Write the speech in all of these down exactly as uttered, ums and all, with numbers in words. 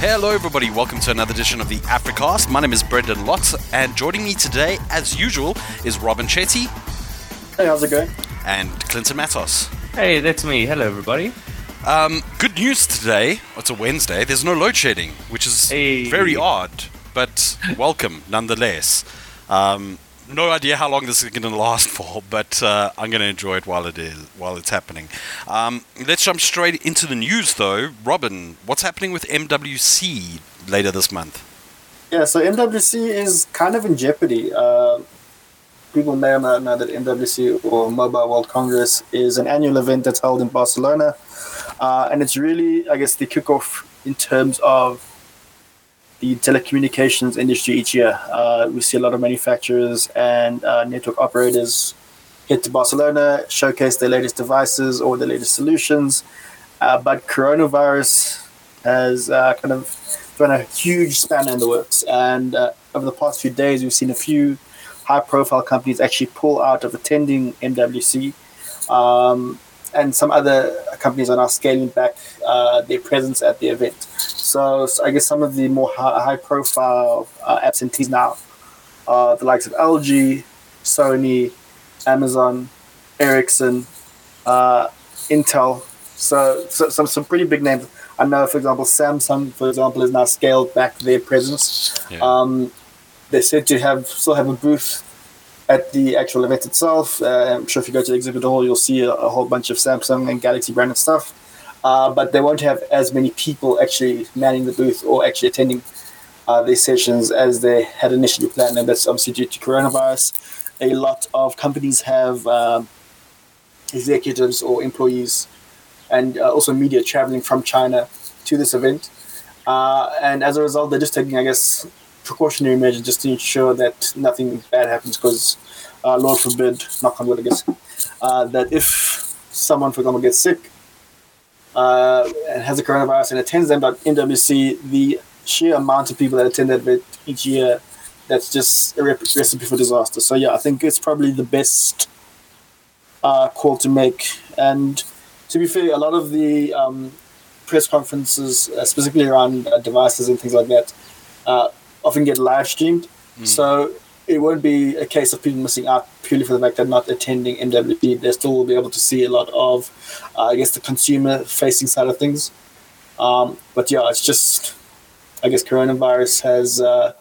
Hello everybody, welcome to another edition of the Africast. My name is Brendan Lott, and joining me today, as usual, is Robin Chetty. Hey, how's it going? And Clinton Matos. Hey, that's me. Hello everybody. Um, good news today, it's a Wednesday, there's no load shedding, which is Hey. very odd, but welcome nonetheless. Um, no idea how long this is going to last for, but uh, I'm going to enjoy it while it is while it's happening. Um, let's jump straight into the news, though. Robin, what's happening with M W C later this month? Yeah, so M W C is kind of in jeopardy. Uh, people may or may not know that M W C, or Mobile World Congress, is an annual event that's held in Barcelona. Uh, and it's really, I guess, the kickoff in terms of the telecommunications industry each year. Uh, we see a lot of manufacturers and uh, network operators head to Barcelona, showcase their latest devices or their latest solutions. Uh, but coronavirus has uh, kind of thrown a huge spanner in the works. And uh, over the past few days, we've seen a few high-profile companies actually pull out of attending M W C. Um, and some other companies are now scaling back uh, their presence at the event. So, so I guess some of the more high profile uh, absentees now are the likes of L G, Sony, Amazon, Ericsson, uh, Intel. So, so some some pretty big names. I know, for example, Samsung, for example, has now scaled back their presence. Yeah. Um, they're said to have still have a booth at the actual event itself. Uh, I'm sure if you go to the exhibit hall, you'll see a, a whole bunch of Samsung and Galaxy branded stuff. Uh, but they won't have as many people actually manning the booth or actually attending uh, these sessions as they had initially planned. And that's obviously due to coronavirus. A lot of companies have um, executives or employees and uh, also media traveling from China to this event. Uh, and as a result, they're just taking, I guess, precautionary measures just to ensure that nothing bad happens because, uh, Lord forbid, knock on wood, I guess, uh, that if someone, for example, gets sick, Uh, and has a coronavirus and attends M W C, the sheer amount of people that attend that event each year, that's just a rep- recipe for disaster. So yeah, I think it's probably the best uh, call to make. And to be fair, a lot of the um, press conferences, uh, specifically around uh, devices and things like that, uh, often get live streamed. Mm. So it won't be a case of people missing out purely for the fact they're not attending M W C. They still will be able to see a lot of, uh, I guess, the consumer-facing side of things. Um, but yeah, it's just, I guess, coronavirus has uh,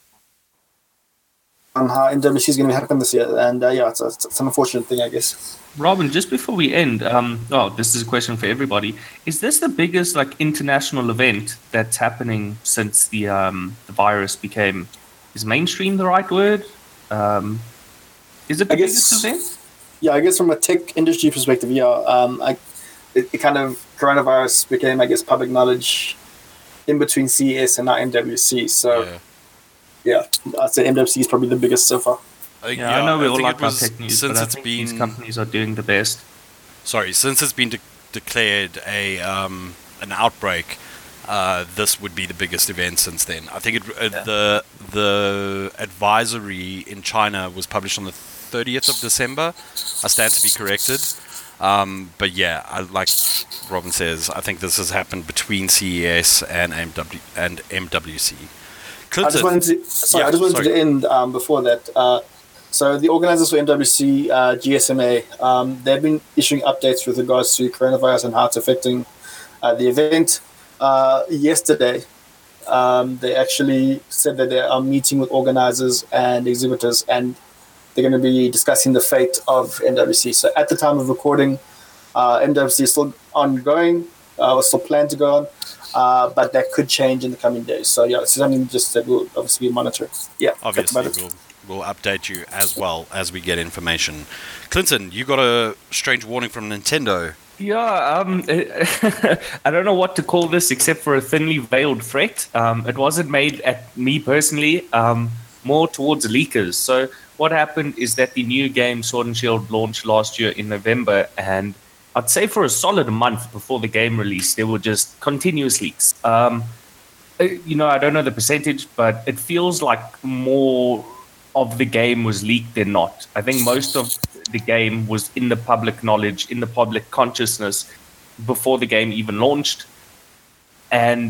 on how M W C is going to happen this year. And uh, yeah, it's, it's, it's an unfortunate thing, I guess. Robin, just before we end, um, oh, this is a question for everybody. Is this the biggest like international event that's happening since the um, the virus became? Is mainstream the right word? Um, is it the I guess, biggest event? Yeah, I guess from a tech industry perspective, yeah. Um, I, it, it kind of, coronavirus became, I guess, public knowledge in between C E S and now M W C. So, Yeah. yeah, I'd say M W C is probably the biggest so far. Uh, Yeah, I know we all think like it our was- tech news, since but I it's think been these companies are doing the best. sorry, since it's been de- declared a um, an outbreak, uh, this would be the biggest event since then. I think it, uh, Yeah. the the advisory in China was published on the thirtieth of December. I stand to be corrected. Um, but yeah, I, like Robin says, I think this has happened between C E S and M W and M W C. I just wanted to, sorry, Yeah, I just wanted sorry. to end um, before that. Uh, so the organizers for M W C, uh, G S M A, um, they've been issuing updates with regards to coronavirus and how it's affecting uh, the event. Uh, yesterday, um, they actually said that they are meeting with organizers and exhibitors, and they're going to be discussing the fate of M W C. So at the time of recording, uh, M W C is still ongoing, uh, or still planned to go on, uh, but that could change in the coming days. So yeah, it's something just that we'll obviously be monitoring. Yeah, that's Obviously, about it. we'll we'll update you as well as we get information. Clinton, you got a strange warning from Nintendo. Yeah, um, I don't know what to call this except for a thinly veiled threat. Um, it wasn't made at me personally, um, more towards leakers. So what happened is that the new game Sword and Shield launched last year in November, and I'd say for a solid month before the game release, there were just continuous leaks. Um, uh, you know, I don't know the percentage, but it feels like more of the game was leaked than not. I think most of the game was in the public knowledge, in the public consciousness before the game even launched. And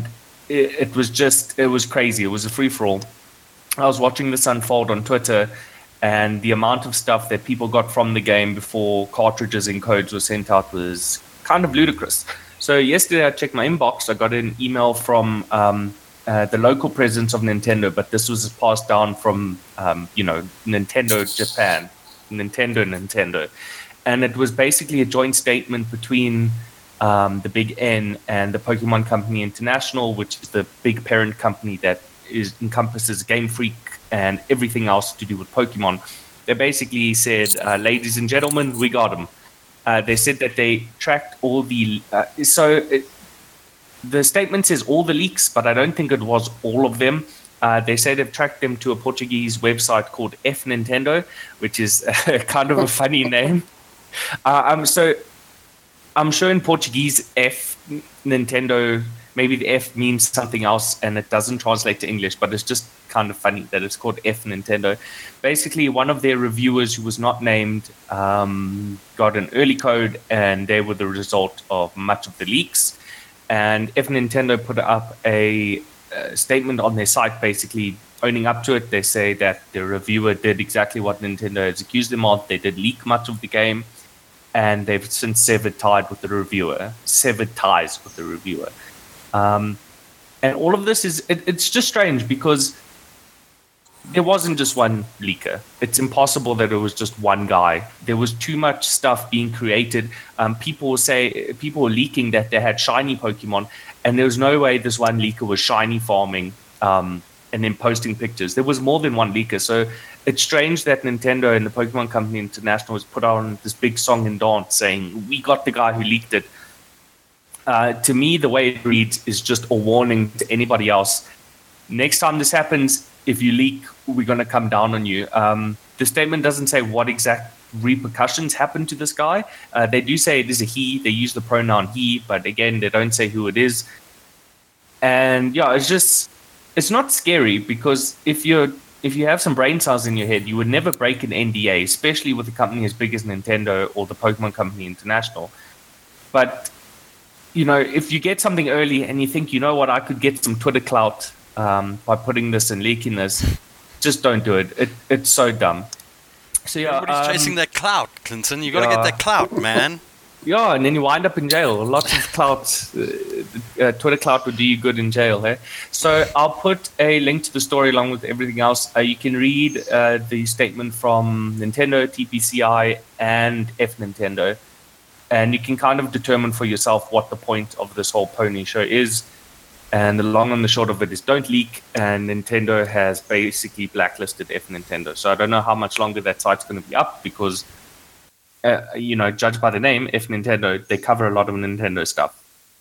it, it was just, it was crazy. It was a free-for-all. I was watching this unfold on Twitter, and the amount of stuff that people got from the game before cartridges and codes were sent out was kind of ludicrous. So yesterday I checked my inbox. I got an email from um, uh, the local president of Nintendo, but this was passed down from, um, you know, Nintendo Japan, Nintendo, Nintendo. And it was basically a joint statement between um, the Big N and the Pokemon Company International, which is the big parent company that is encompasses Game Freak and everything else to do with Pokemon. They basically said, uh, ladies and gentlemen, we got them. Uh, they said that they tracked all the... Uh, so it, the statement says all the leaks, but I don't think it was all of them. Uh, they say they've tracked them to a Portuguese website called F Nintendo, which is uh, kind of a funny name. Uh, um, so I'm sure in Portuguese, F Nintendo, maybe the F means something else and it doesn't translate to English, but it's just kind of funny that it's called F Nintendo. Basically, one of their reviewers who was not named um, got an early code, and they were the result of much of the leaks. And F Nintendo put up a, a statement on their site basically owning up to it. They say that the reviewer did exactly what Nintendo has accused them of. They did leak much of the game, and they've since severed ties with the reviewer, severed ties with the reviewer. Um, and all of this is, it, it's just strange because there wasn't just one leaker. It's impossible that it was just one guy. There was too much stuff being created. Um, people will say, people were leaking that they had shiny Pokemon, and there was no way this one leaker was shiny farming um, and then posting pictures. There was more than one leaker. So it's strange that Nintendo and the Pokemon Company International has put on this big song and dance saying, we got the guy who leaked it. Uh, to me, the way it reads is just a warning to anybody else. Next time this happens, if you leak, we're going to come down on you. Um, the statement doesn't say what exact repercussions happened to this guy. Uh, they do say it is a he. They use the pronoun he, but again, they don't say who it is. And yeah, it's just, it's not scary because if you're if you have some brain cells in your head, you would never break an N D A, especially with a company as big as Nintendo or the Pokemon Company International. But you know, if you get something early and you think, you know what, I could get some Twitter clout um, by putting this and leaking this, just don't do it. it it's so dumb. So yeah, everybody's um, chasing that clout, Clinton. You got to yeah. get that clout, man. Yeah, and then you wind up in jail. Lots of clout. Uh, uh, Twitter clout would do you good in jail. Eh? So I'll put a link to the story along with everything else. Uh, you can read uh, the statement from Nintendo, T P C I, and F Nintendo. And you can kind of determine for yourself what the point of this whole pony show is. And the long and the short of it is don't leak. And Nintendo has basically blacklisted F Nintendo. So I don't know how much longer that site's going to be up because, uh, you know, judged by the name, F Nintendo, they cover a lot of Nintendo stuff.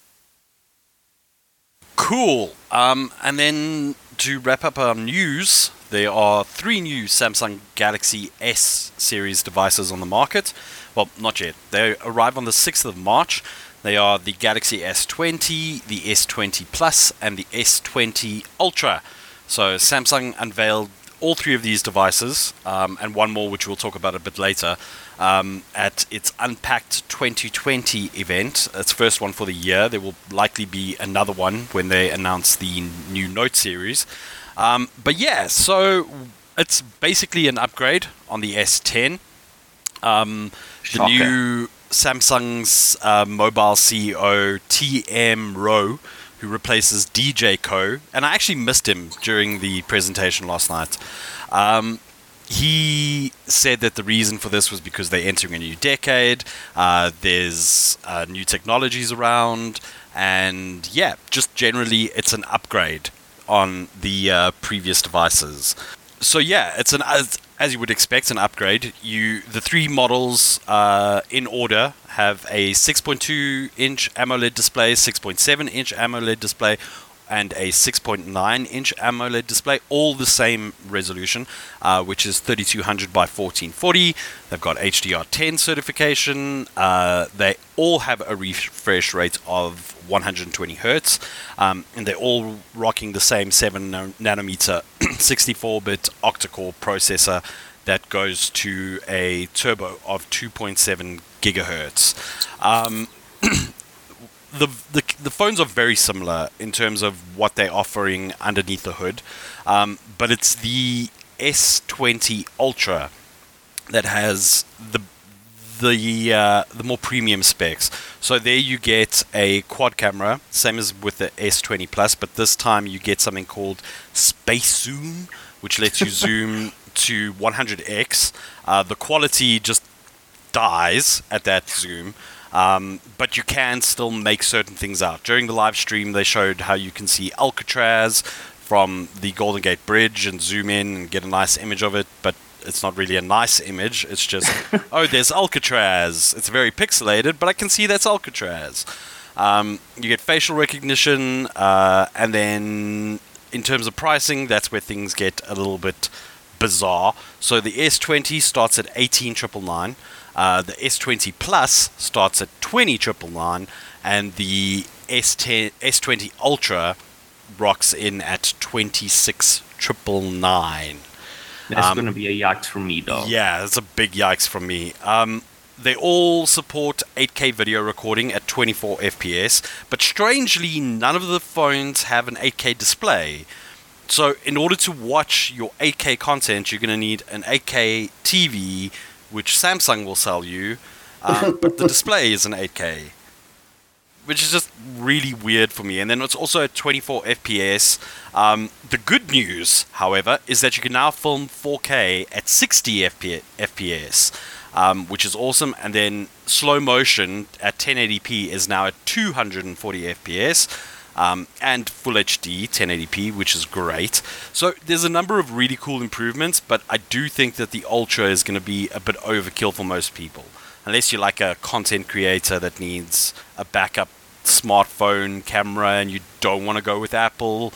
Cool. Um, and then to wrap up our news, there are three new Samsung Galaxy S series devices on the market. Well, not yet. They arrive on the sixth of March. They are the Galaxy S twenty, the S twenty Plus, and the S twenty Ultra. So Samsung unveiled all three of these devices, um, and one more which we'll talk about a bit later, um, at its Unpacked twenty twenty event. It's first one for the year. There will likely be another one when they announce the new Note series. Um, but yeah, so it's basically an upgrade on the S ten. Um, the new Samsung's uh, mobile C E O, T M Rowe, who replaces D J Ko, and I actually missed him during the presentation last night. Um, he said that the reason for this was because they're entering a new decade, uh, there's uh, new technologies around, and yeah, just generally it's an upgrade on the uh, previous devices. So yeah, it's an as, as you would expect, an upgrade. You the three models uh, in order have a six point two inch AMOLED display, six point seven inch AMOLED display, and a six point nine inch AMOLED display, all the same resolution, uh, which is thirty-two hundred by fourteen forty. They've got H D R ten certification. Uh, they all have a refresh rate of one hundred twenty hertz, um, and they're all rocking the same seven nanometer sixty-four bit octa-core processor that goes to a turbo of two point seven gigahertz. Um, the, the the phones are very similar in terms of what they're offering underneath the hood, um, but it's the S twenty Ultra that has the the uh, the more premium specs. So there you get a quad camera, same as with the S twenty Plus, but this time you get something called Space Zoom, which lets you zoom to one hundred x. Uh, the quality just dies at that zoom, um, but you can still make certain things out. During the live stream, they showed how you can see Alcatraz from the Golden Gate Bridge and zoom in and get a nice image of it, but it's not really a nice image. It's just, oh, there's Alcatraz. It's very pixelated, but I can see that's Alcatraz. Um, you get facial recognition, uh, and then in terms of pricing, that's where things get a little bit bizarre. So the S twenty starts at eighteen thousand nine hundred ninety-nine. Uh, the S twenty Plus starts at twenty thousand nine hundred ninety-nine, and the S ten, S twenty Ultra rocks in at twenty-six thousand nine hundred ninety-nine. That's Um, going to be a yikes from me, dog. Yeah, that's a big yikes from me. Um, they all support eight K video recording at twenty-four F P S, but strangely, none of the phones have an eight K display. So in order to watch your eight K content, you're going to need an eight K T V, which Samsung will sell you, um, but the display is an eight K, which is just really weird for me. And then it's also at twenty-four F P S. Um, the good news, however, is that you can now film four K at sixty F P S, um, which is awesome. And then slow motion at ten eighty p is now at two hundred forty F P S, um, and Full H D ten eighty p, which is great. So there's a number of really cool improvements, but I do think that the Ultra is going to be a bit overkill for most people. Unless you're like a content creator that needs a backup smartphone camera and you don't want to go with Apple,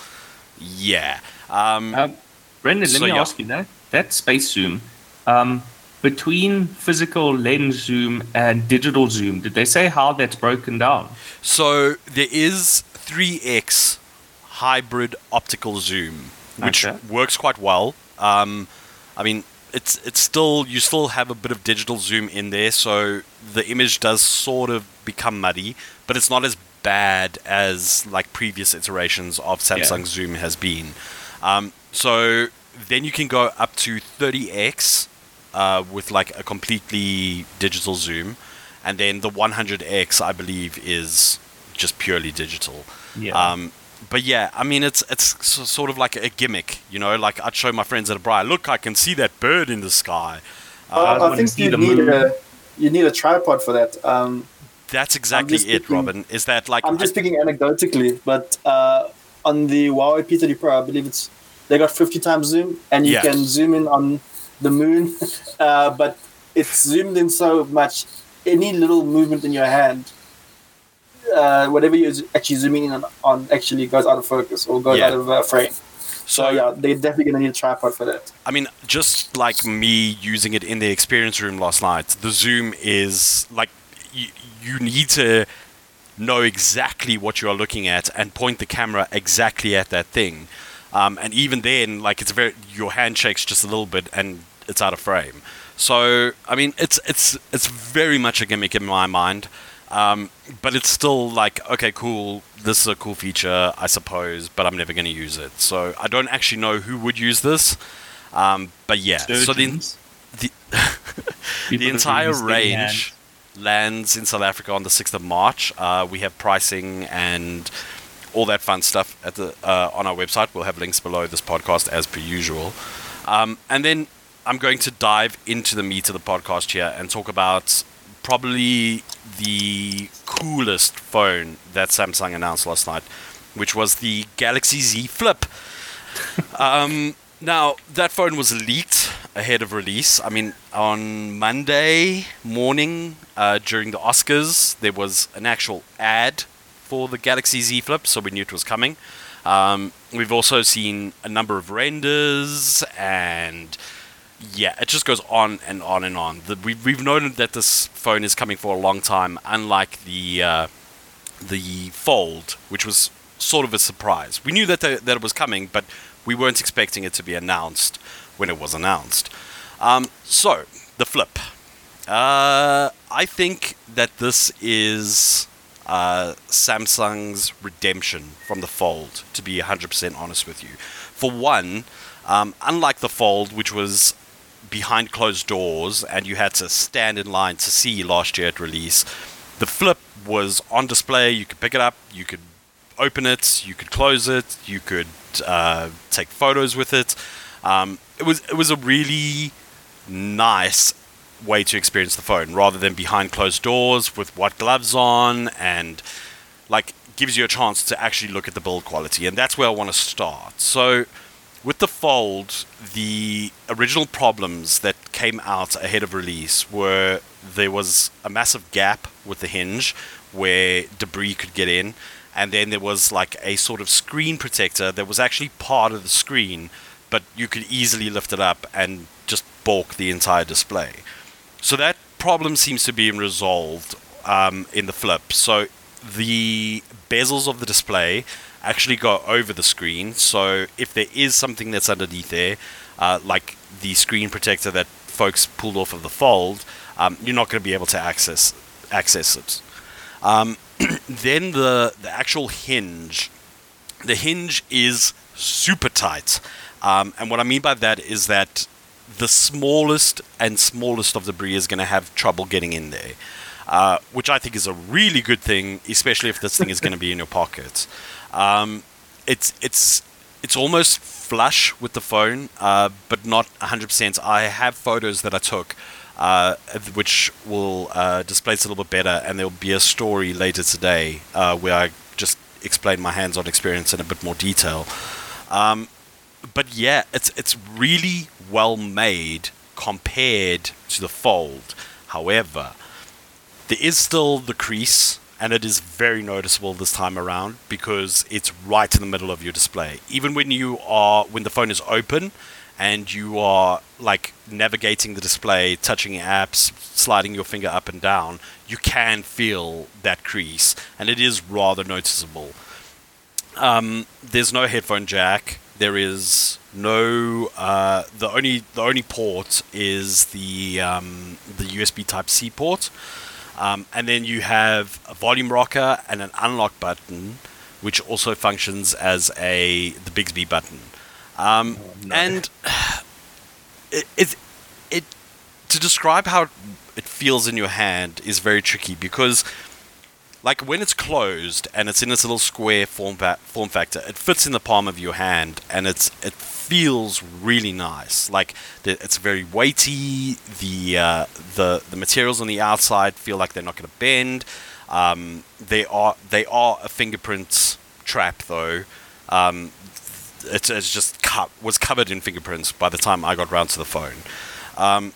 yeah. Um, Um, Brendan, let So, me yeah. ask you that. That space zoom, um, between physical lens zoom and digital zoom, did they say how that's broken down? so there is three X hybrid optical zoom, which Okay. works quite well. Um, I mean, it's it's still you still have a bit of digital zoom in there, so the image does sort of become muddy, but it's not as bad as like previous iterations of Samsung Yeah. Zoom has been. Um, so then you can go up to thirty X uh, with like a completely digital zoom, and then the one hundred X I believe is just purely digital. Yeah. Um, but yeah, I mean, it's it's s- sort of like a gimmick, you know. Like I'd show my friends at a bar, look, I can see that bird in the sky. I Uh, I, wanna think see you the need moon. a you need a tripod for that. Um, That's exactly just it, thinking- Robin. Is that like I'm just speaking anecdotally, but uh, on the Huawei P thirty Pro, I believe it's they got fifty times zoom, and you Yeah. can zoom in on the moon, uh, but it's zoomed in so much. Any little movement in your hand, uh, whatever you're actually zooming in on, on, actually goes out of focus or goes Yeah. out of uh, frame. So, So- yeah, they're definitely gonna need a tripod for that. I mean, just like me using it in the experience room last night, the zoom is like you, you need to know exactly what you are looking at and point the camera exactly at that thing. Um, and even then, like it's very your hand shakes just a little bit and it's out of frame. So I mean, it's it's it's very much a gimmick in my mind. Um, but it's still like, okay, cool, this is a cool feature, I suppose, but I'm never going to use it. So I don't actually know who would use this. Um, but yeah, so the, Surgeons, the, people the with entire really steady hands. range lands in South Africa on the sixth of March. Uh, we have pricing and all that fun stuff at the uh, on our website. We'll have links below this podcast as per usual. Um, and then I'm going to dive into the meat of the podcast here and talk about probably the coolest phone that Samsung announced last night, which was the Galaxy Z Flip. um, now, that phone was leaked ahead of release. I mean, on Monday morning uh, during the Oscars, there was an actual ad for the Galaxy Z Flip, so we knew it was coming. Um, we've also seen a number of renders, and yeah, it just goes on and on and on. The, we've, we've known that this phone is coming for a long time, unlike the uh, the Fold, which was sort of a surprise. We knew that the, that it was coming, but we weren't expecting it to be announced when it was announced. Um, so, the Flip. Uh, I think that this is uh, Samsung's redemption from the Fold, to be one hundred percent honest with you. For one, um, unlike the Fold, which was behind closed doors and you had to stand in line to see last year at release, the Flip was on display. You could pick it up, you could open it, you could close it, you could uh, take photos with it. Um, it was it was a really nice way to experience the phone, rather than behind closed doors with white gloves on, and like gives you a chance to actually look at the build quality. And that's where I want to start. So with the Fold, the original problems that came out ahead of release were there was a massive gap with the hinge where debris could get in, and then there was like a sort of screen protector that was actually part of the screen, but you could easily lift it up and just bulk the entire display. So that problem seems to be resolved um, in the Flip. So the bezels of the display actually go over the screen. So if there is something that's underneath there, uh, like the screen protector that folks pulled off of the Fold, um, you're not going to be able to access access it. Um, then the the actual hinge, the hinge is super tight, um, and what I mean by that is that the smallest and smallest of debris is going to have trouble getting in there, uh, which I think is a really good thing, especially if this thing is going to be in your pocket. Um, it's it's it's almost flush with the phone, uh, but not one hundred percent. I have photos that I took, uh, which will uh, display this a little bit better, and there will be a story later today uh, where I just explain my hands-on experience in a bit more detail. Um, but yeah, it's it's really well made compared to the Fold. However, there is still the crease, and it is very noticeable this time around because it's right in the middle of your display. Even when you are when the phone is open and you are like navigating the display, touching apps, sliding your finger up and down, you can feel that crease, and it is rather noticeable. Um, there's no headphone jack. There is no uh, the only the only port is the um, the U S B Type C port, um, and then you have a volume rocker and an unlock button, which also functions as a the Bixby button. Um, oh, no. And it, it it to describe how it feels in your hand is very tricky because, like, when it's closed and it's in its little square form fa- form factor, it fits in the palm of your hand, and it's it feels really nice. Like, the, it's very weighty. The uh, the the materials on the outside feel like they're not going to bend. Um, they are they are a fingerprint trap though. Um, it, it's just co- was covered in fingerprints by the time I got round to the phone, um,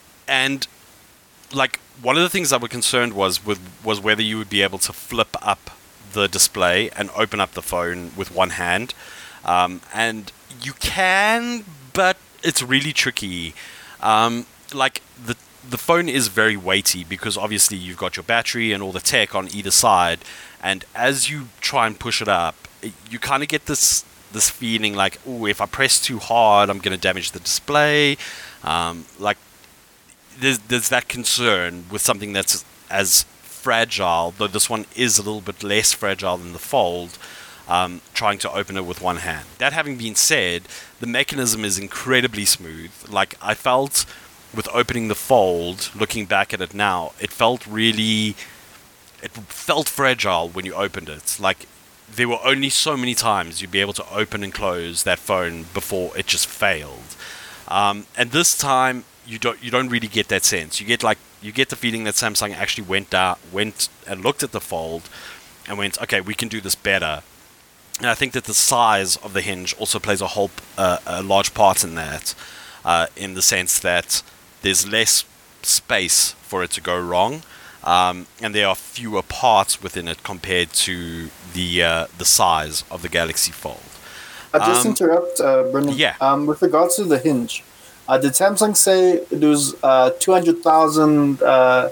and like. One of the things that were concerned was with was whether you would be able to flip up the display and open up the phone with one hand, um, and you can, but it's really tricky. Um, like the the phone is very weighty because obviously you've got your battery and all the tech on either side, and as you try and push it up, it, you kind of get this this feeling like, oh, if I press too hard, I'm going to damage the display. Um, like. There's, there's that concern with something that's as fragile, though this one is a little bit less fragile than the Fold, um, trying to open it with one hand. That having been said, the mechanism is incredibly smooth. Like, I felt with opening the Fold, looking back at it now, it felt really... It felt fragile when you opened it. Like, there were only so many times you'd be able to open and close that phone before it just failed. Um, and this time... You don't you don't really get that sense. You get like you get the feeling that Samsung actually went down, went and looked at the Fold, and went, okay, we can do this better. And I think that the size of the hinge also plays a whole uh, a large part in that, uh, in the sense that there's less space for it to go wrong, um, and there are fewer parts within it compared to the uh, the size of the Galaxy Fold. I'll just um, interrupt, uh, Brendan. Yeah. Um, with regards to the hinge. Uh, did Samsung say it was uh, two hundred thousand uh,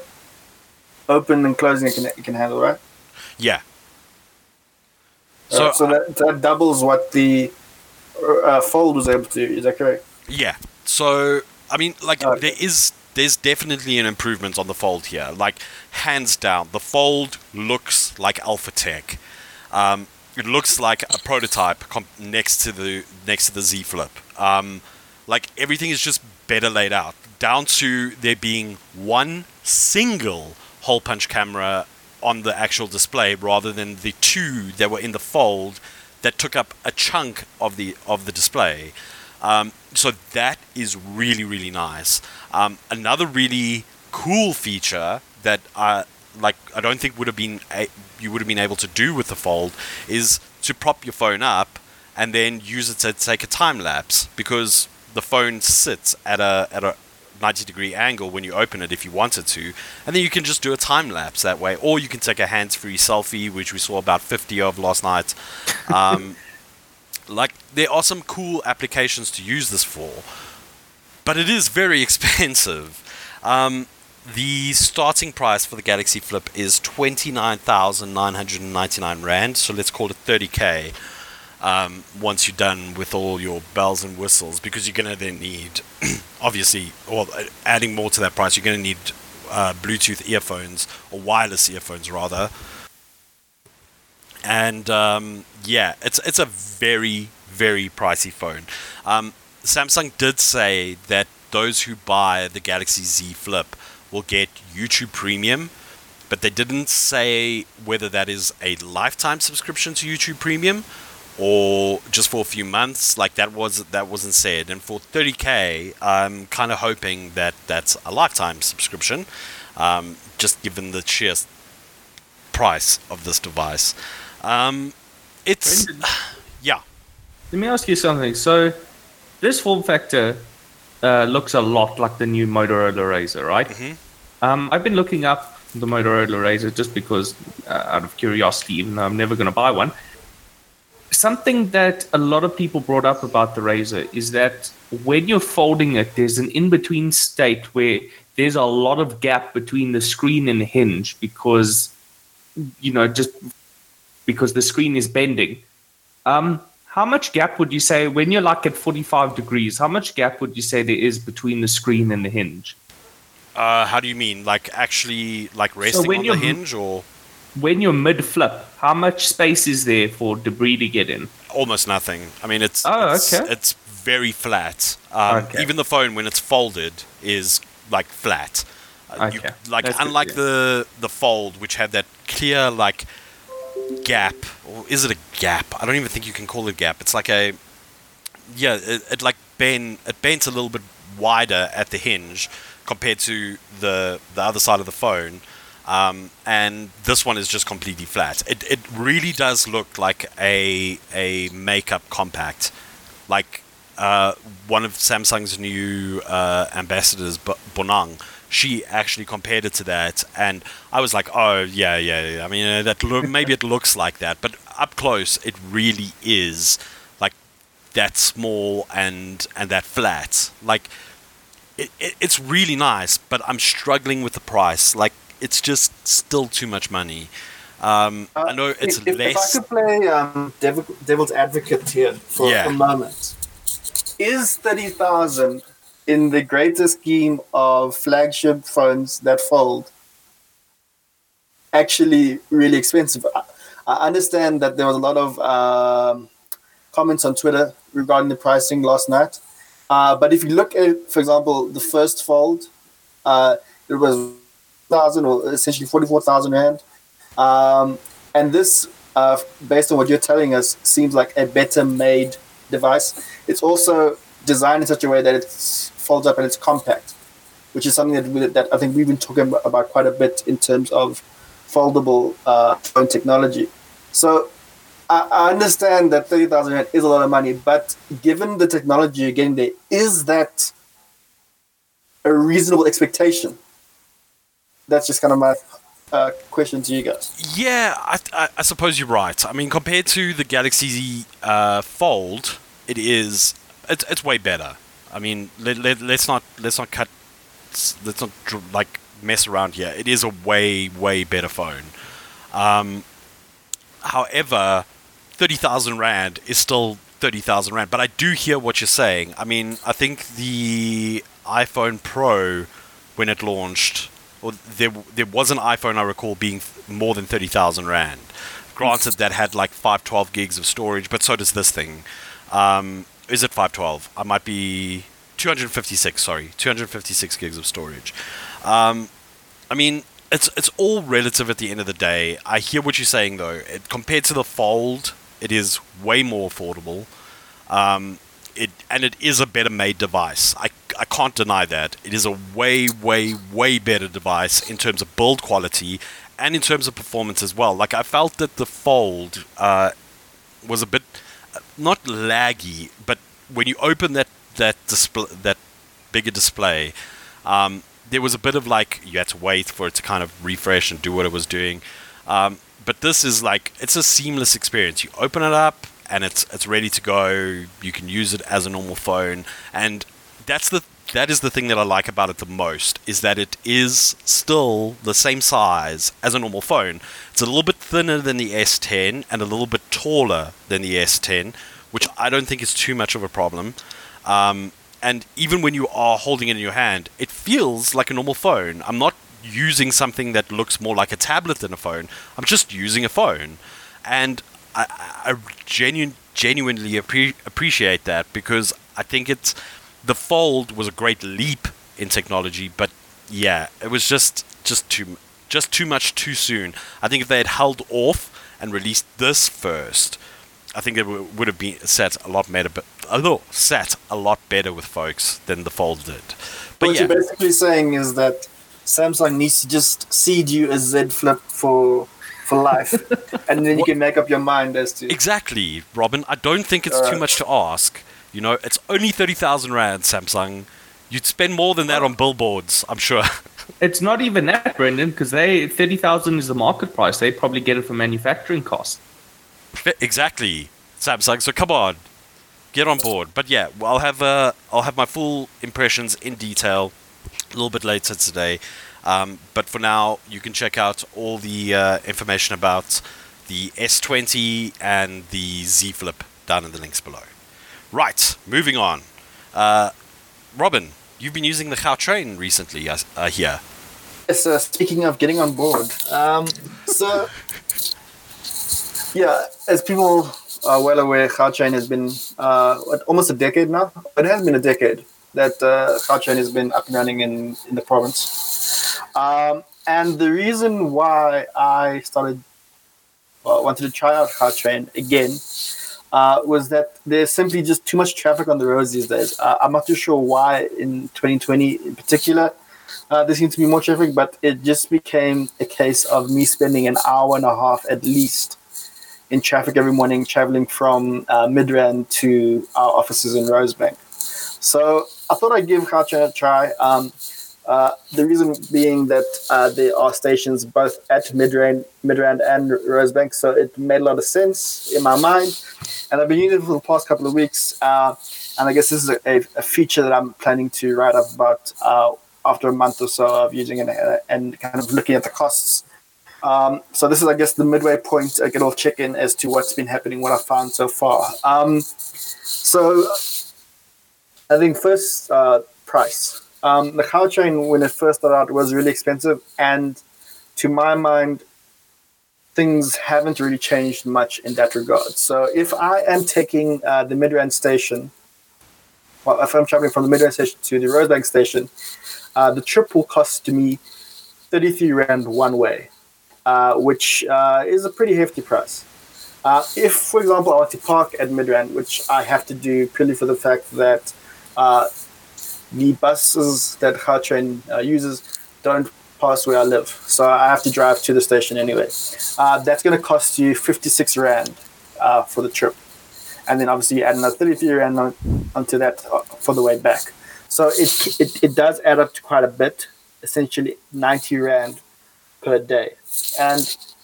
open and closing it can, it can handle, right? Yeah. So, uh, so that, that doubles what the uh, Fold was able to do. Is that correct? Yeah. So, I mean, like, okay. there is there's definitely an improvement on the Fold here. Like, hands down, the Fold looks like Alpha Tech. Um, it looks like a prototype comp- next to the next to the Z Flip. Um, like, everything is just better laid out, down to there being one single hole punch camera on the actual display rather than the two that were in the Fold that took up a chunk of the of the display. Um, so that is really, really nice. Um, another really cool feature that I like, I don't think would have been a, you would have been able to do with the Fold is to prop your phone up and then use it to take a time lapse, because the phone sits at a at a ninety degree angle when you open it if you wanted to, and then you can just do a time lapse that way, or you can take a hands-free selfie, which we saw about fifty of last night. Um, like, there are some cool applications to use this for, but it is very expensive. Um, the starting price for the Galaxy Flip is twenty-nine thousand nine hundred ninety-nine rand, so let's call it thirty k. Um, once you're done with all your bells and whistles, because you're going to then need, obviously, or adding more to that price, you're going to need uh, Bluetooth earphones, or wireless earphones rather. And um, yeah, it's it's a very, very pricey phone. Um, Samsung did say that those who buy the Galaxy Z Flip will get YouTube Premium, but they didn't say whether that is a lifetime subscription to YouTube Premium or just for a few months. Like, that was that wasn't said. And for thirty k, I'm kind of hoping that that's a lifetime subscription, um, just given the sheer price of this device. Um, it's Brendan, yeah. let me ask you something. So, this form factor uh, looks a lot like the new Motorola Razr, right? Mm-hmm. Um, I've been looking up the Motorola Razr just because, uh, out of curiosity, even though I'm never going to buy one. Something that a lot of people brought up about the Razr is that when you're folding it, there's an in-between state where there's a lot of gap between the screen and the hinge because, you know, just because the screen is bending. Um, how much gap would you say, when you're like at forty-five degrees, how much gap would you say there is between the screen and the hinge? Uh, how do you mean? Like, actually, like resting when on the you're- hinge, or When you're mid-flip, how much space is there for debris to get in? almost nothing? I mean, it's Oh, it's, okay. it's very flat. Um, Okay. Even the phone, when it's folded, is like flat. Uh, you- Okay. like That's good, unlike yeah. the the Fold, which had that clear like gap, or is it a gap? I don't even think you can call it gap. It's like a yeah, it, it like bend it bent a little bit wider at the hinge compared to the the other side of the phone. Um, and this one is just completely flat. It it really does look like a a makeup compact, like uh, one of Samsung's new uh, ambassadors, B- Bonang. She actually compared it to that, and I was like, oh yeah, yeah, yeah. I mean, uh, that lo- maybe it looks like that, but up close, it really is like that small and and that flat. Like it, it it's really nice, but I'm struggling with the price. Like, it's just still too much money. Um, Uh, I know it's if, if- less. If I could play um, devil, devil's advocate here for Yeah. a moment, is thirty thousand in the greater scheme of flagship phones that fold actually really expensive? I, I understand that there was a lot of um, comments on Twitter regarding the pricing last night. Uh, but if you look at, for example, the first fold, uh, it was thousand or essentially forty-four thousand rand. Um, and this, uh, based on what you're telling us, seems like a better made device. It's also designed in such a way that it folds up and it's compact, which is something that we, that I think we've been talking about quite a bit in terms of foldable uh, phone technology. So I, I understand that thirty thousand rand is a lot of money, but given the technology you're getting there, is that a reasonable expectation? That's just kind of my uh, question to you guys. Yeah, I, I, I suppose you're right. I mean, compared to the Galaxy Z uh, Fold, it is it's, it's way better. I mean, let, let, let's not let's not cut let's not dr- like mess around here. It is a way way better phone. Um, however, thirty thousand rand is still thirty thousand rand. But I do hear what you're saying. I mean, I think the iPhone Pro when it launched, or there there was an iPhone I recall being more than thirty thousand rand. Granted, that had like five twelve gigs of storage, but so does this thing. Um, is it five twelve? I might be two hundred fifty-six. Sorry, two hundred fifty-six gigs of storage. Um, I mean, it's it's all relative at the end of the day. I hear what you're saying though. It, compared to the Fold, it is way more affordable. Um, it and it is a better made device. I I can't deny that. It is a way way way better device in terms of build quality. And in terms of performance as well. Like, I felt that the Fold uh, was a bit, uh, not laggy, but when you open that that display, that bigger display, um, there was a bit of like, you had to wait for it to kind of refresh and do what it was doing. Um, but this is like, it's a seamless experience. You open it up and it's it's ready to go. You can use it as a normal phone. And that's the That is the thing that I like about it the most, is that it is still the same size as a normal phone. It's a little bit thinner than the S ten and a little bit taller than the S ten, which I don't think is too much of a problem. Um, and even when you are holding it in your hand, it feels like a normal phone. I'm not using something that looks more like a tablet than a phone. I'm just using a phone. And I, I genu- genuinely appre- appreciate that, because I think it's... The Fold was a great leap in technology, but yeah, it was just just too just too much too soon. I think if they had held off and released this first, I think it w- would have been sat a lot better. But although sat a lot better with folks than the Fold did. But what yeah. you're basically saying is that Samsung needs to just seed you a Z Flip for for life, and then you can make up your mind as to Exactly, Robin. I don't think it's All too right. much to ask. You know, it's only thirty thousand rand, Samsung. You'd spend more than that on billboards, I'm sure. It's not even that, Brendan, because they thirty thousand is the market price. They probably get it for manufacturing costs. Exactly, Samsung. So come on, get on board. But yeah, I'll have uh, I'll have my full impressions in detail a little bit later today. Um, but for now, you can check out all the uh, information about the S twenty and the Z Flip down in the links below. Right, moving on. Uh, Robin, you've been using the Gautrain recently, I uh, hear. Yes, uh, speaking of getting on board, um, so yeah, as people are well aware, Gautrain has been uh, what, almost a decade now. It has been a decade that uh, Gautrain has been up and running in, in the province. Um, and the reason why I started, well, wanted to try out Gautrain again, Uh, was that there's simply just too much traffic on the roads these days. Uh, I'm not too sure why in twenty twenty in particular uh, there seemed to be more traffic, but it just became a case of me spending an hour and a half at least in traffic every morning, traveling from uh, Midrand to our offices in Rosebank. So I thought I'd give Gautrain a try. Um, Uh, the reason being that uh, there are stations both at Midrand, Midrand and Rosebank, so it made a lot of sense in my mind. And I've been using it for the past couple of weeks, uh, and I guess this is a, a, a feature that I'm planning to write up about uh, after a month or so of using it and, and kind of looking at the costs. Um, so this is, I guess, the midway point, a get off check-in as to what's been happening, what I've found so far. Um, so I think first, uh, price. Um, the Gautrain, when it first started out, was really expensive, and to my mind, things haven't really changed much in that regard. So if I am taking uh, the Midrand station, well, if I'm traveling from the Midrand station to the Rosebank station, uh, the trip will cost me thirty-three rand one way, uh, which uh, is a pretty hefty price. Uh, if, for example, I want to park at Midrand, which I have to do purely for the fact that uh, the buses that Gautrain uh, uses don't pass where I live, so I have to drive to the station anyway. Uh, that's going to cost you fifty-six rand uh, for the trip, and then obviously you add another thirty-three rand on, onto that uh, for the way back. So it, it it does add up to quite a bit, essentially ninety rand per day, and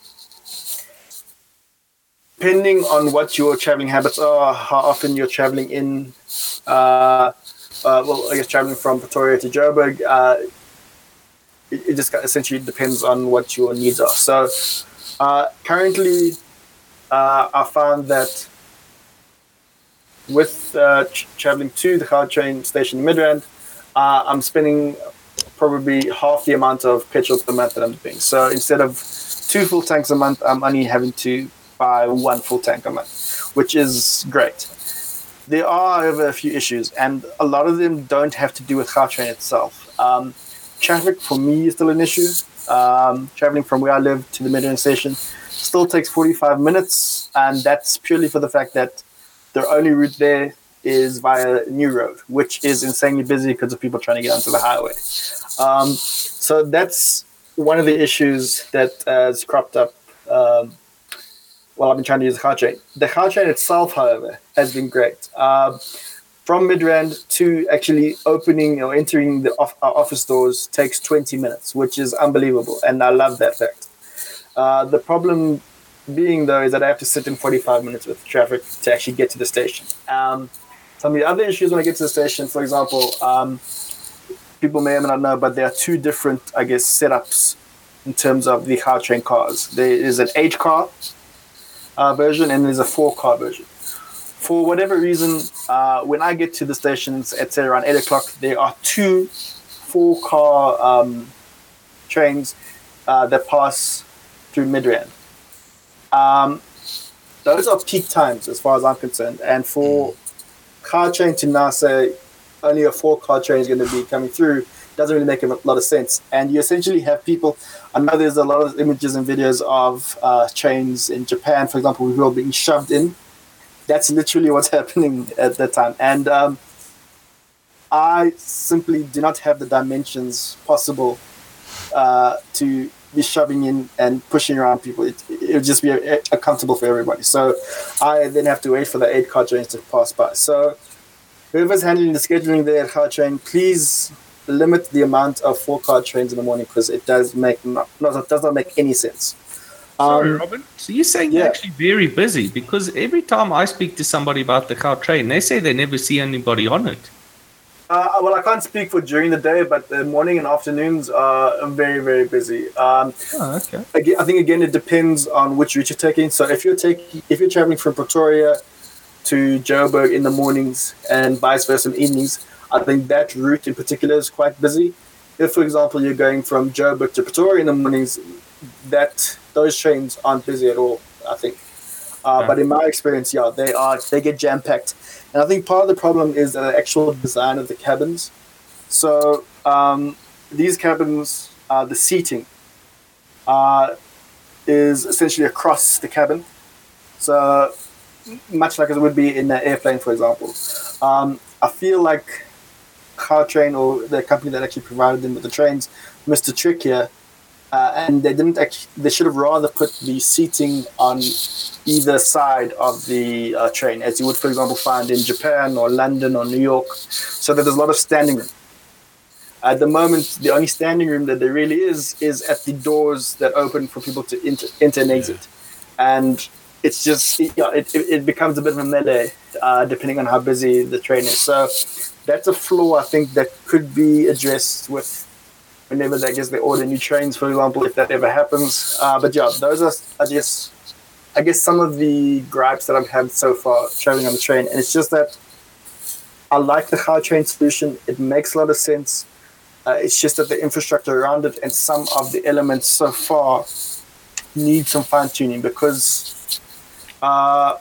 depending on what your traveling habits are, how often you're traveling in. Uh, Uh, well, I guess traveling from Pretoria to Joburg, uh, it, it just essentially depends on what your needs are. So uh, currently, uh, I found that with uh, ch- traveling to the Gautrain station in Midrand, uh, I'm spending probably half the amount of petrol per month that I'm doing. So instead of two full tanks a month, I'm only having to buy one full tank a month, which is great. There are, however, a few issues, and a lot of them don't have to do with Gautrain itself. Um, traffic, for me, is still an issue. Um, traveling from where I live to the Midrand station still takes forty-five minutes, and that's purely for the fact that their only route there is via New Road, which is insanely busy because of people trying to get onto the highway. Um, so that's one of the issues that has cropped up um, while I've been trying to use the Gautrain. The Gautrain itself, however, has been great. Uh, from Midrand to actually opening or entering the off- our office doors takes twenty minutes, which is unbelievable, and I love that fact. Uh, the problem being, though, is that I have to sit in forty-five minutes with traffic to actually get to the station. Um, some of the other issues when I get to the station, for example, um, people may or may not know, but there are two different, I guess, setups in terms of the Gautrain cars. There is an eight-car uh, version and there's a four-car version. For whatever reason, uh, when I get to the stations at, say, around eight o'clock, there are two four-car um, trains uh, that pass through Midrand. Um, those are peak times as far as I'm concerned. And for Gautrain to now say only a four-car train is going to be coming through doesn't really make a lot of sense. And you essentially have people, I know there's a lot of images and videos of uh, trains in Japan, for example, who are being shoved in. That's literally what's happening at that time. And um, I simply do not have the dimensions possible uh, to be shoving in and pushing around people. It it would just be uncomfortable for everybody. So I then have to wait for the eight car trains to pass by. So whoever's handling the scheduling there at Gautrain, please limit the amount of four car trains in the morning because it does make not, not it does not make any sense. Sorry, Um, Robin. So you're saying yeah. you're actually very busy because every time I speak to somebody about the Gautrain, they say they never see anybody on it. Uh, well, I can't speak for during the day, but the morning and afternoons are very, very busy. Um, Oh, okay. again, I think again it depends on which route you're taking. So if you're taking, if you're traveling from Pretoria to Joburg in the mornings and vice versa in the evenings, I think that route in particular is quite busy. If, for example, you're going from Joburg to Pretoria in the mornings, that those trains aren't busy at all, I think. Uh, Yeah. But in my experience, yeah, they are. They get jam packed, and I think part of the problem is the actual design of the cabins. So um, these cabins, uh, the seating uh, is essentially across the cabin. So much like it would be in an airplane, for example. Um, I feel like Gautrain, or the company that actually provided them with the trains, missed a trick here. Uh, and they didn't actually, they should have rather put the seating on either side of the uh, train, as you would, for example, find in Japan or London or New York, so that there's a lot of standing room. At the moment, the only standing room that there really is is at the doors that open for people to enter, enter and exit. And it's just, it, yeah, it, it becomes a bit of a melee uh, depending on how busy the train is. So that's a flaw, I think, that could be addressed with whenever they, I guess, they order new trains, for example, if that ever happens. Uh, but yeah, those are, I guess, I guess some of the gripes that I've had so far traveling on the train. And it's just that I like the Gautrain solution. It makes a lot of sense. Uh, it's just that the infrastructure around it and some of the elements so far need some fine-tuning because uh,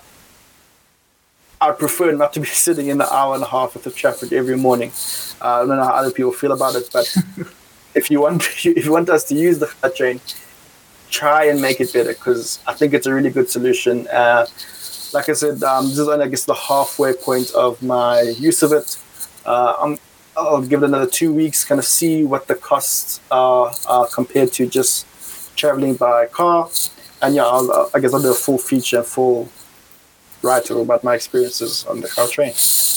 I prefer not to be sitting in the hour and a half with the traffic every morning. Uh, I don't know how other people feel about it, but if you want if you want us to use the Gautrain, try and make it better because I think it's a really good solution. Uh, like I said, um, this is only, I guess, the halfway point of my use of it. Uh, I'm, I'll give it another two weeks, kind of see what the costs are uh, compared to just traveling by car. And yeah, I'll, I guess I'll do a full feature, full write-up about my experiences on the Gautrain.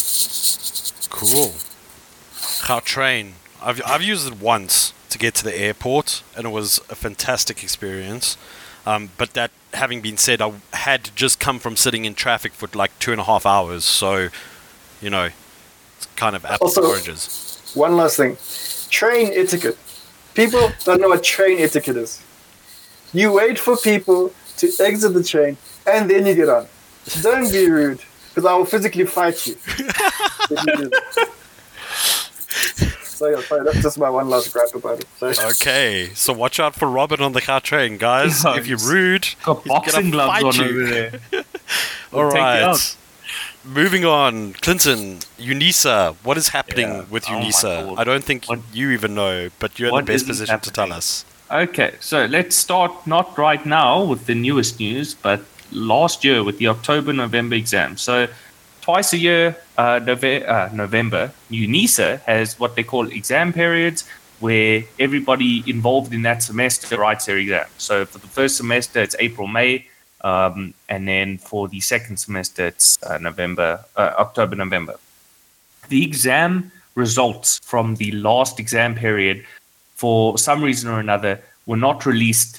Cool. Gautrain. I've I've used it once to get to the airport, and it was a fantastic experience. Um, but that having been said, I had just come from sitting in traffic for like two and a half hours, so you know, it's kind of apples and Also, oranges. One last thing. Train etiquette. People don't know what train etiquette is. You wait for people to exit the train, and then you get on. Don't be rude, because I will physically fight you. if you do that. So yeah, sorry, that's just my one last gripe about it. So. Okay, so watch out for Robin on the car train, guys. Yeah, if you're he's rude, got he's boxing gonna gloves fight on you. over there. All take you right. out. Moving on, Clinton, UNISA. What is happening Yeah. with Oh my UNISA? God. I don't think What- you even know, but you're in what the best isn't position to tell happening? us. Okay, so let's start not right now with the newest news, but last year with the October-November exam. So twice a year, uh, Nove- uh, November, UNISA has what they call exam periods where everybody involved in that semester writes their exam. So for the first semester, it's April, May, um, and then for the second semester, it's uh, November, uh, October, November. The exam results from the last exam period, for some reason or another, were not released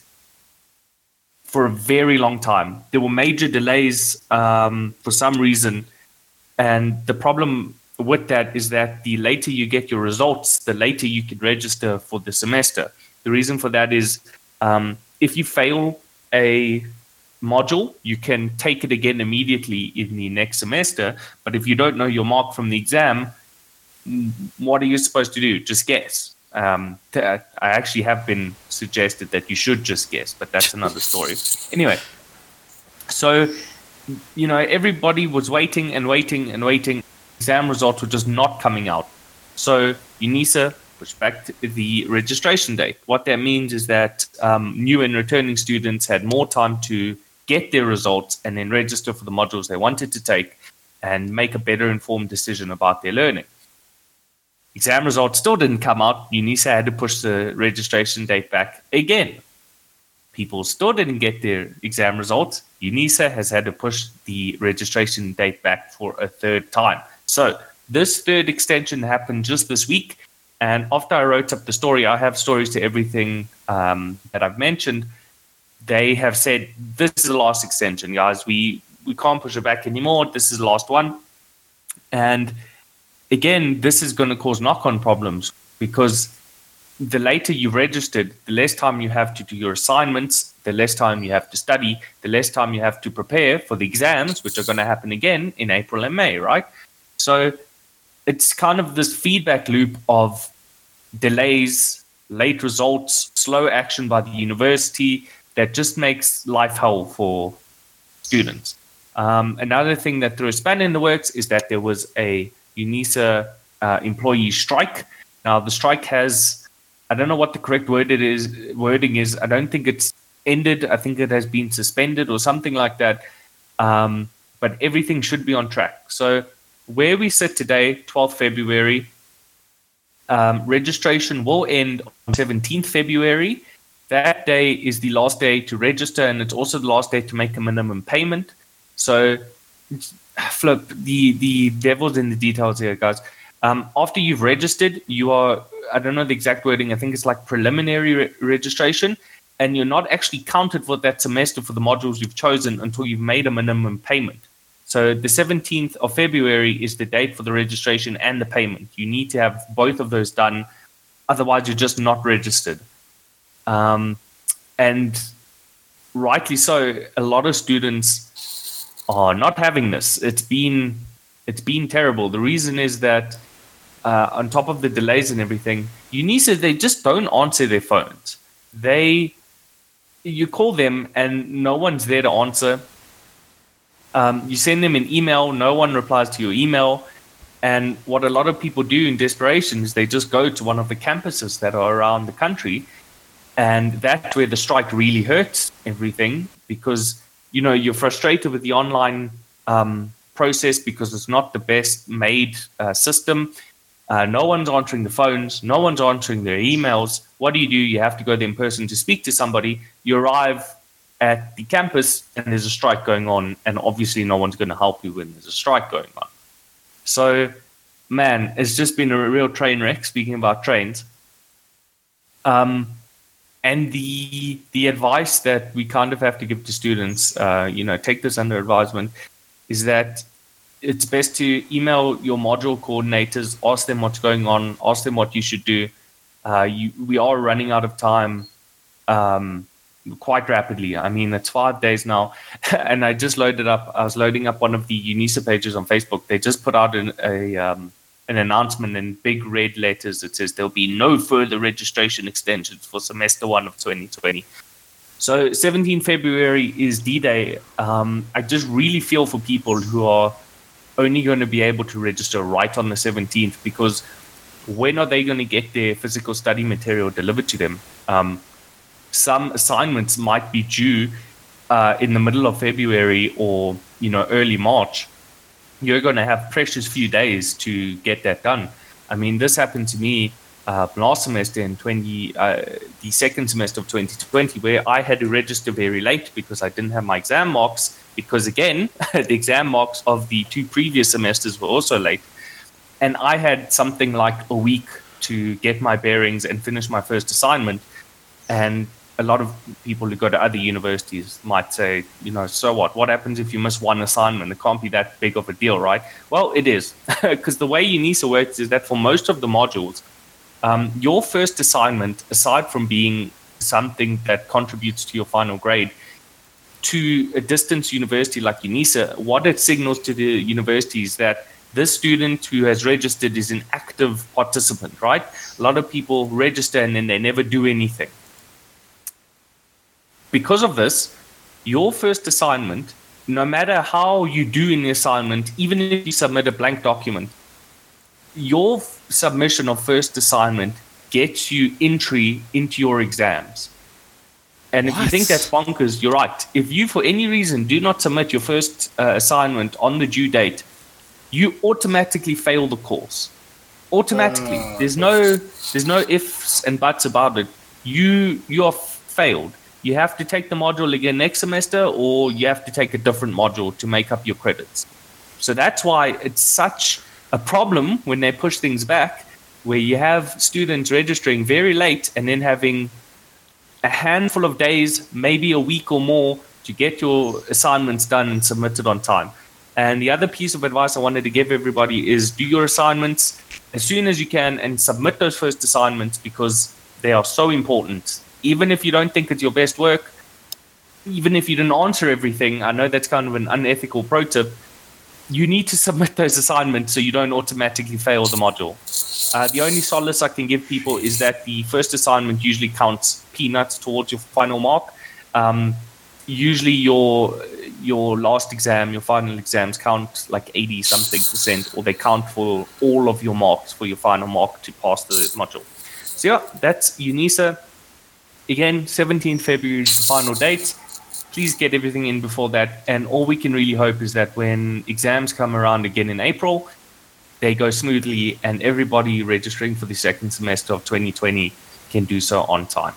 for a very long time. There were major delays um, for some reason. And the problem with that is that the later you get your results, the later you can register for the semester. The reason for that is um, if you fail a module, you can take it again immediately in the next semester. But if you don't know your mark from the exam, what are you supposed to do? Just guess. Um, th- I actually have been suggested that you should just guess, but that's another story. Anyway, so, you know, everybody was waiting and waiting and waiting. Exam results were just not coming out. So UNISA pushed back the registration date. What that means is that um, new and returning students had more time to get their results and then register for the modules they wanted to take and make a better informed decision about their learning. Exam results still didn't come out. UNISA had to push the registration date back again. People still didn't get their exam results. UNISA has had to push the registration date back for a third time. So this third extension happened just this week. And after I wrote up the story, I have stories to everything um, that I've mentioned. They have said, this is the last extension, guys. We, we can't push it back anymore. This is the last one. And again, this is going to cause knock-on problems because the later you've registered, the less time you have to do your assignments, the less time you have to study, the less time you have to prepare for the exams, which are going to happen again in April and May, right? So it's kind of this feedback loop of delays, late results, slow action by the university that just makes life hell for students. Um, another thing that threw a spanner in the works is that there was a UNISA uh, employee strike. Now, the strike has, I don't know what the correct word it is, wording is. I don't think it's ended. I think it has been suspended or something like that. Um, but everything should be on track. So where we sit today, twelfth February, um, registration will end on seventeenth February. That day is the last day to register, and it's also the last day to make a minimum payment. So, flip, the, the devil's in the details here, guys. Um, after you've registered, you are, I don't know the exact wording, I think it's like preliminary re- registration, and you're not actually counted for that semester for the modules you've chosen until you've made a minimum payment. So the seventeenth of February is the date for the registration and the payment. You need to have both of those done, otherwise you're just not registered. Um, and rightly so, a lot of students are not having this. It's been it's been terrible. The reason is that uh, on top of the delays and everything, UNISA, they just don't answer their phones. They, you call them and no one's there to answer. Um, you send them an email, no one replies to your email. And what a lot of people do in desperation is they just go to one of the campuses that are around the country. And that's where the strike really hurts everything, because, you know, you're frustrated with the online um, process because it's not the best made uh, system. Uh, no one's answering the phones. No one's answering their emails. What do you do? You have to go there in person to speak to somebody. You arrive at the campus and there's a strike going on. And obviously no one's going to help you when there's a strike going on. So, man, it's just been a real train wreck, speaking about trains. Um, and the the advice that we kind of have to give to students, uh, you know, take this under advisement, is that it's best to email your module coordinators, ask them what's going on, ask them what you should do. Uh, you, we are running out of time um, quite rapidly. I mean, it's five days now, and I just loaded up. I was loading up one of the UNISA pages on Facebook. They just put out an, a um, an announcement in big red letters that says there'll be no further registration extensions for semester one of twenty twenty. So seventeenth February is D-Day. Um, I just really feel for people who are only going to be able to register right on the seventeenth, because when are they going to get their physical study material delivered to them? Um, some assignments might be due uh, in the middle of February or, you know, early March. You're going to have precious few days to get that done. I mean, this happened to me uh, last semester in twenty, uh, the second semester of twenty twenty, where I had to register very late because I didn't have my exam marks. Because again, the exam marks of the two previous semesters were also late. And I had something like a week to get my bearings and finish my first assignment. And a lot of people who go to other universities might say, you know, so what? What happens if you miss one assignment? It can't be that big of a deal, right? Well, it is. Because the way UNISA works is that for most of the modules, um, your first assignment, aside from being something that contributes to your final grade, to a distance university like UNISA, what it signals to the university is that this student who has registered is an active participant, right? A lot of people register and then they never do anything. Because of this, your first assignment, no matter how you do in the assignment, even if you submit a blank document, your submission of first assignment gets you entry into your exams. And if What? you think that's bonkers, you're right. If you, for any reason, do not submit your first uh, assignment on the due date, you automatically fail the course. Automatically. Uh, there's no there's no ifs and buts about it. You you are failed. You have to take the module again next semester, or you have to take a different module to make up your credits. So that's why it's such a problem when they push things back, where you have students registering very late and then having a handful of days, maybe a week or more, to get your assignments done and submitted on time. And the other piece of advice I wanted to give everybody is do your assignments as soon as you can and submit those first assignments, because they are so important. Even if you don't think it's your best work, even if you didn't answer everything, I know that's kind of an unethical pro tip, you need to submit those assignments so you don't automatically fail the module. Uh, the only solace I can give people is that the first assignment usually counts peanuts towards your final mark. Um, usually your your last exam, your final exams count like eighty something percent, or they count for all of your marks for your final mark to pass the module. So yeah, that's UNISA. Again, seventeenth February is the final date. Please get everything in before that. And all we can really hope is that when exams come around again in April, they go smoothly and everybody registering for the second semester of twenty twenty can do so on time.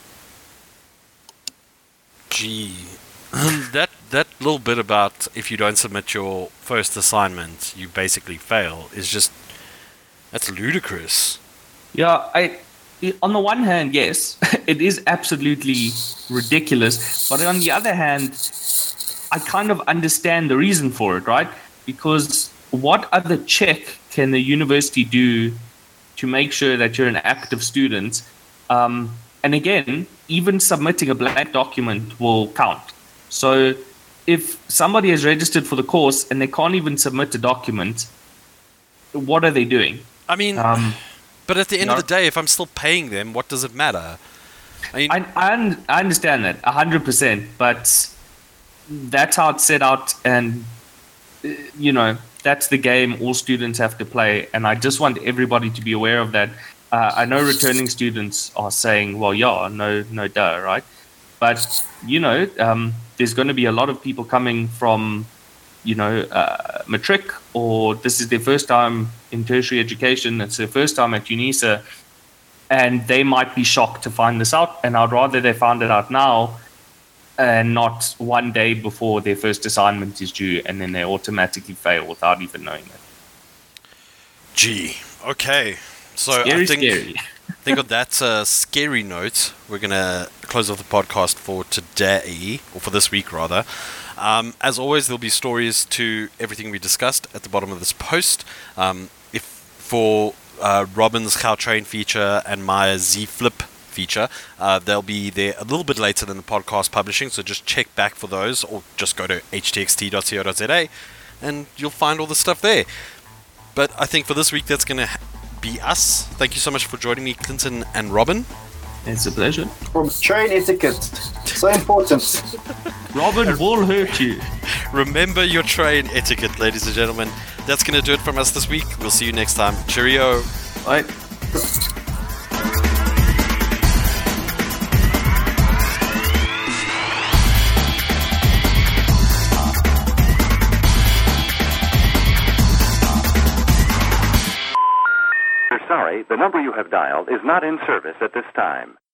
Gee, um, that that little bit about if you don't submit your first assignment, you basically fail is just that's ludicrous. Yeah, I. On the one hand, yes, it is absolutely ridiculous. But on the other hand, I kind of understand the reason for it, right? Because what other check can the university do to make sure that you're an active student? Um, and again, even submitting a blank document will count. So if somebody has registered for the course and they can't even submit a document, what are they doing? I mean... Um, But at the end No. of the day, if I'm still paying them, what does it matter? I mean, I, I, un- I understand that one hundred percent, but that's how it's set out, and uh, you know that's the game all students have to play, and I just want everybody to be aware of that. Uh, I know returning students are saying, "Well, yeah, no, no, duh, right?" But you know, um, there's going to be a lot of people coming from, you know, uh, matric, or this is their first time in tertiary education, it's their first time at UNISA, and they might be shocked to find this out, and I'd rather they found it out now and not one day before their first assignment is due, and then they automatically fail without even knowing it. gee, okay. So Scary, I think, scary. I think on that uh, scary note, we're going to close off the podcast for today, or for this week rather. Um, as always, there'll be stories to everything we discussed at the bottom of this post. Um, if for uh, Robin's Caltrain feature and Maya's Z Flip feature, uh, they'll be there a little bit later than the podcast publishing, so just check back for those, or just go to h t x t dot co dot z a and you'll find all the stuff there. but I think for this week, that's going to be us. Thank you so much for joining me, Clinton and Robin. It's a pleasure. From train etiquette. So important. Robin will hurt you. Remember your train etiquette, ladies and gentlemen. That's going to do it from us this week. We'll see you next time. Cheerio. Bye. Sorry, the number you have dialed is not in service at this time.